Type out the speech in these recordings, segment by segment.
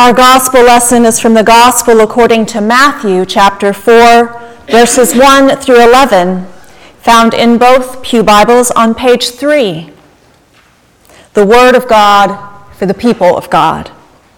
Our gospel lesson is from the Gospel according to Matthew, chapter 4, verses 1 through 11, found in both Pew Bibles on page 3. The Word of God for the people of God.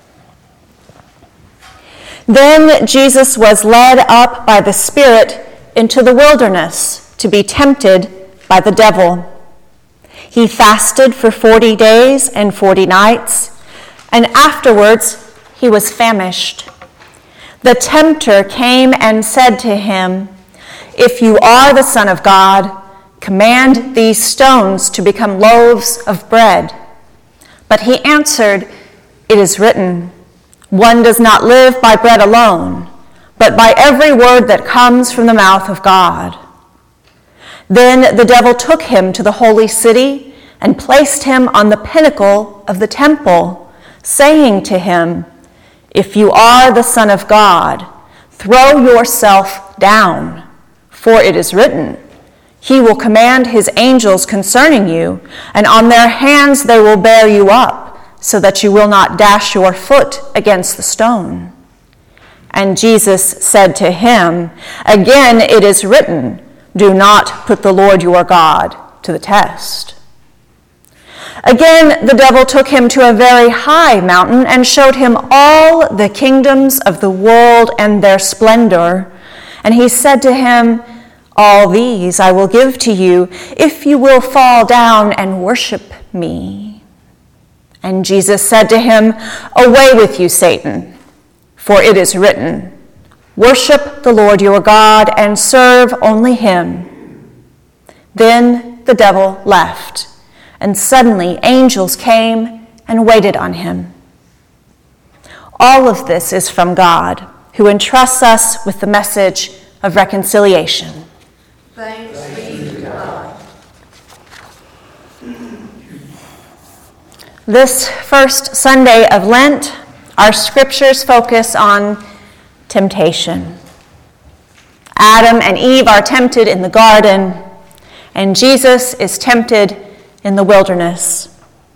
Then Jesus was led up by the Spirit into the wilderness to be tempted by the devil. He fasted for 40 days and 40 nights, and afterwards he was famished. The tempter came and said to him, "If you are the Son of God, command these stones to become loaves of bread." But he answered, "It is written, one does not live by bread alone, but by every word that comes from the mouth of God." Then the devil took him to the holy city and placed him on the pinnacle of the temple, saying to him, "If you are the Son of God, throw yourself down, for it is written, He will command His angels concerning you, and on their hands they will bear you up, so that you will not dash your foot against the stone." And Jesus said to him, "Again it is written, do not put the Lord your God to the test." Again, the devil took him to a very high mountain and showed him all the kingdoms of the world and their splendor. And he said to him, "All these I will give to you if you will fall down and worship me." And Jesus said to him, "Away with you, Satan, for it is written, worship the Lord your God and serve only him." Then the devil left. And suddenly angels came and waited on him. All of this is from God, who entrusts us with the message of reconciliation. Thanks be to God. This first Sunday of Lent, our scriptures focus on temptation. Adam and Eve are tempted in the garden, and Jesus is tempted in the wilderness.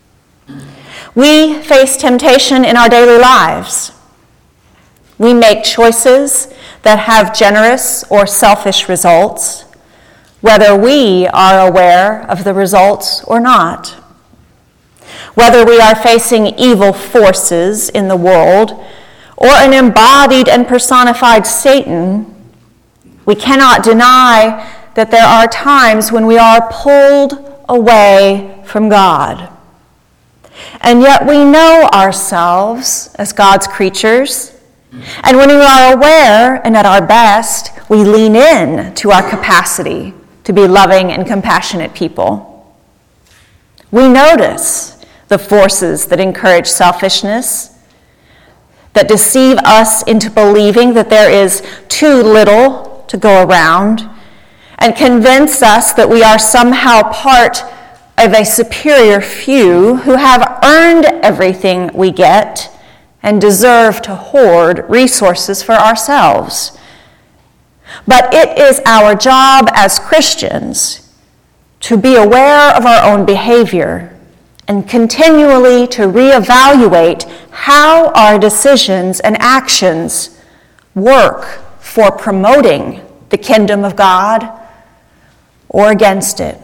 We face temptation in our daily lives. We make choices that have generous or selfish results, whether we are aware of the results or not. Whether we are facing evil forces in the world or an embodied and personified Satan, we cannot deny that there are times when we are pulled away from God. And yet we know ourselves as God's creatures, and when we are aware and at our best, we lean in to our capacity to be loving and compassionate people. We notice the forces that encourage selfishness, that deceive us into believing that there is too little to go around, and convince us that we are somehow part of a superior few who have earned everything we get and deserve to hoard resources for ourselves. But it is our job as Christians to be aware of our own behavior and continually to reevaluate how our decisions and actions work for promoting the kingdom of God or against it.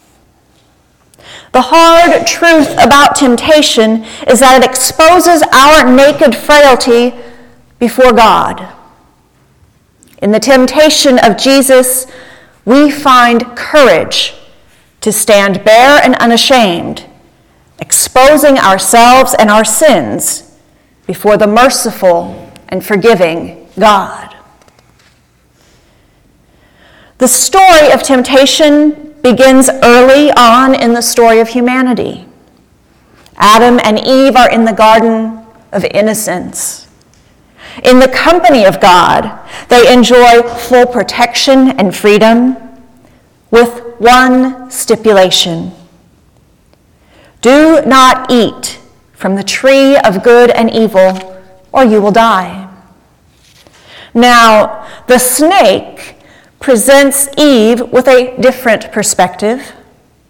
The hard truth about temptation is that it exposes our naked frailty before God. In the temptation of Jesus, we find courage to stand bare and unashamed, exposing ourselves and our sins before the merciful and forgiving God. The story of temptation begins early on in the story of humanity. Adam and Eve are in the Garden of Innocence. In the company of God, they enjoy full protection and freedom with one stipulation: do not eat from the tree of good and evil, or you will die. Now, the snake presents Eve with a different perspective.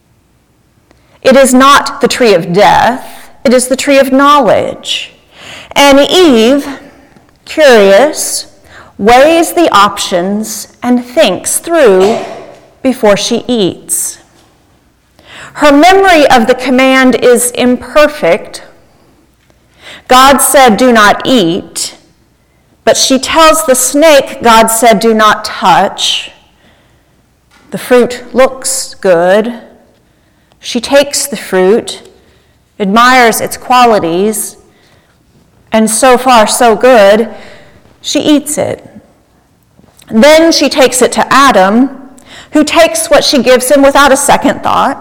It is not the tree of death, it is the tree of knowledge. And Eve, curious, weighs the options and thinks through before she eats. Her memory of the command is imperfect. God said, "Do not eat," but she tells the snake God said, "Do not touch." The fruit looks good. She takes the fruit, admires its qualities, and so far so good, she eats it. Then she takes it to Adam, who takes what she gives him without a second thought.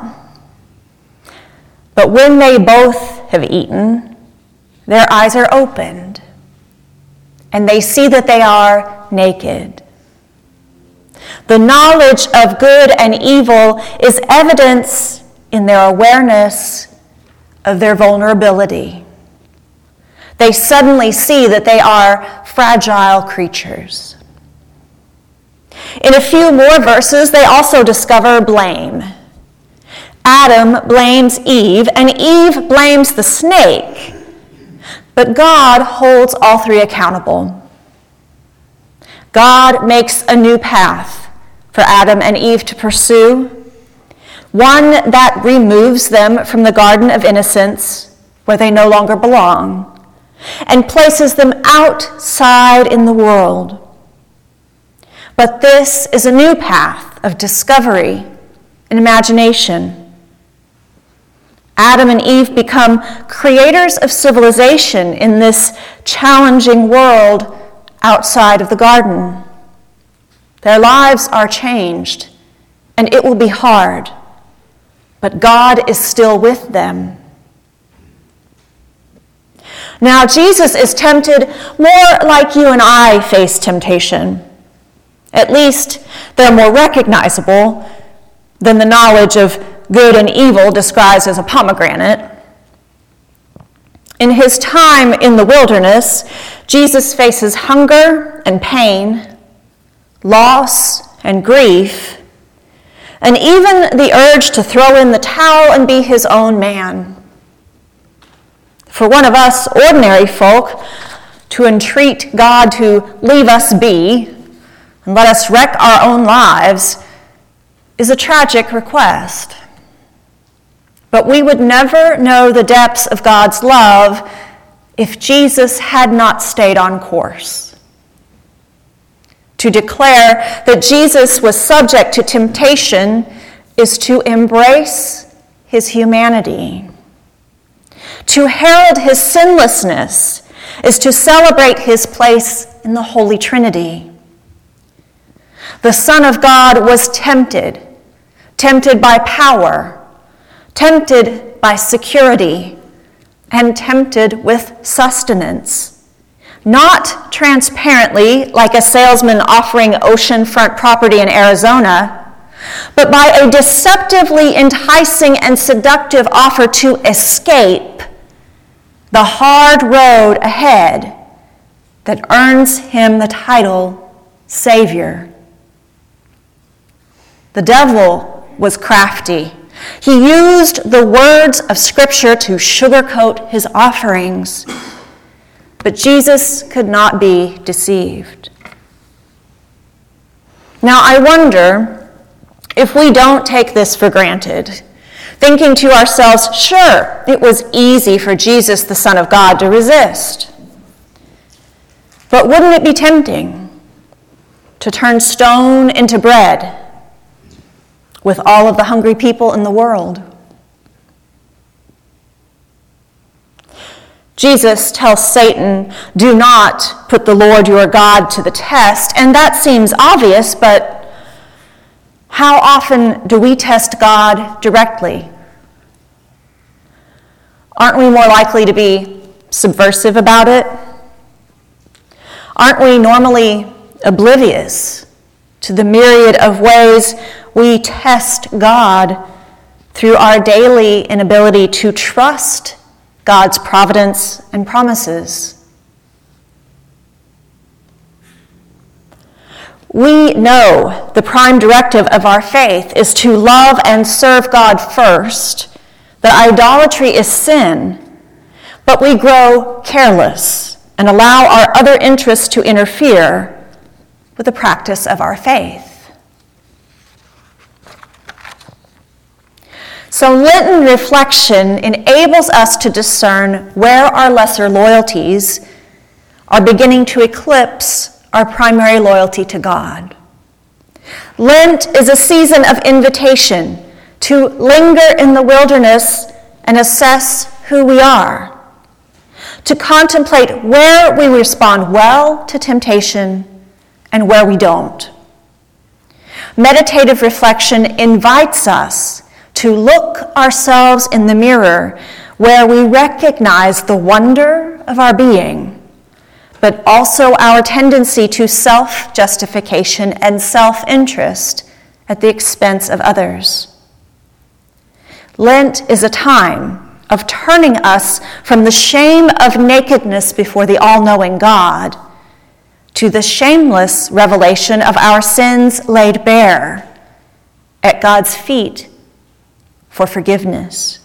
But when they both have eaten, their eyes are opened, and they see that they are naked. The knowledge of good and evil is evidence in their awareness of their vulnerability. They suddenly see that they are fragile creatures. In a few more verses, they also discover blame. Adam blames Eve, and Eve blames the snake. But God holds all three accountable. God makes a new path for Adam and Eve to pursue, one that removes them from the Garden of Innocence, where they no longer belong, and places them outside in the world. But this is a new path of discovery and imagination. Adam and Eve become creators of civilization in this challenging world outside of the garden. Their lives are changed, and it will be hard, but God is still with them. Now, Jesus is tempted more like you and I face temptation. At least they're more recognizable than the knowledge of good and evil disguised as a pomegranate. In his time in the wilderness, Jesus faces hunger and pain, loss and grief, and even the urge to throw in the towel and be his own man. For one of us ordinary folk to entreat God to leave us be and let us wreck our own lives is a tragic request. But we would never know the depths of God's love if Jesus had not stayed on course. To declare that Jesus was subject to temptation is to embrace his humanity. To herald his sinlessness is to celebrate his place in the Holy Trinity. The Son of God was tempted by power, tempted by security, and tempted with sustenance. Not transparently, like a salesman offering oceanfront property in Arizona, but by a deceptively enticing and seductive offer to escape the hard road ahead that earns him the title Savior. The devil was crafty. He used the words of Scripture to sugarcoat his offerings. But Jesus could not be deceived. Now, I wonder if we don't take this for granted, thinking to ourselves, sure, it was easy for Jesus, the Son of God, to resist. But wouldn't it be tempting to turn stone into bread with all of the hungry people in the world? Jesus tells Satan, do not put the Lord your God to the test, and that seems obvious, but how often do we test God directly? Aren't we more likely to be subversive about it? Aren't we normally oblivious to the myriad of ways we test God through our daily inability to trust God's providence and promises? We know the prime directive of our faith is to love and serve God first, that idolatry is sin, but we grow careless and allow our other interests to interfere with the practice of our faith. So Lenten reflection enables us to discern where our lesser loyalties are beginning to eclipse our primary loyalty to God. Lent is a season of invitation to linger in the wilderness and assess who we are, to contemplate where we respond well to temptation and where we don't. Meditative reflection invites us to look ourselves in the mirror where we recognize the wonder of our being, but also our tendency to self-justification and self-interest at the expense of others. Lent is a time of turning us from the shame of nakedness before the all-knowing God to the shameless revelation of our sins laid bare at God's feet for forgiveness.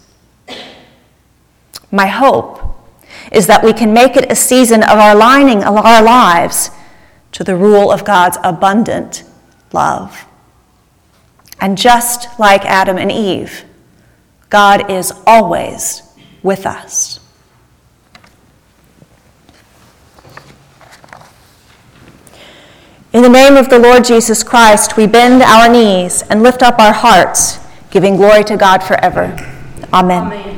My hope is that we can make it a season of aligning our lives to the rule of God's abundant love. And just like Adam and Eve, God is always with us. In the name of the Lord Jesus Christ, we bend our knees and lift up our hearts, giving glory to God forever. Amen.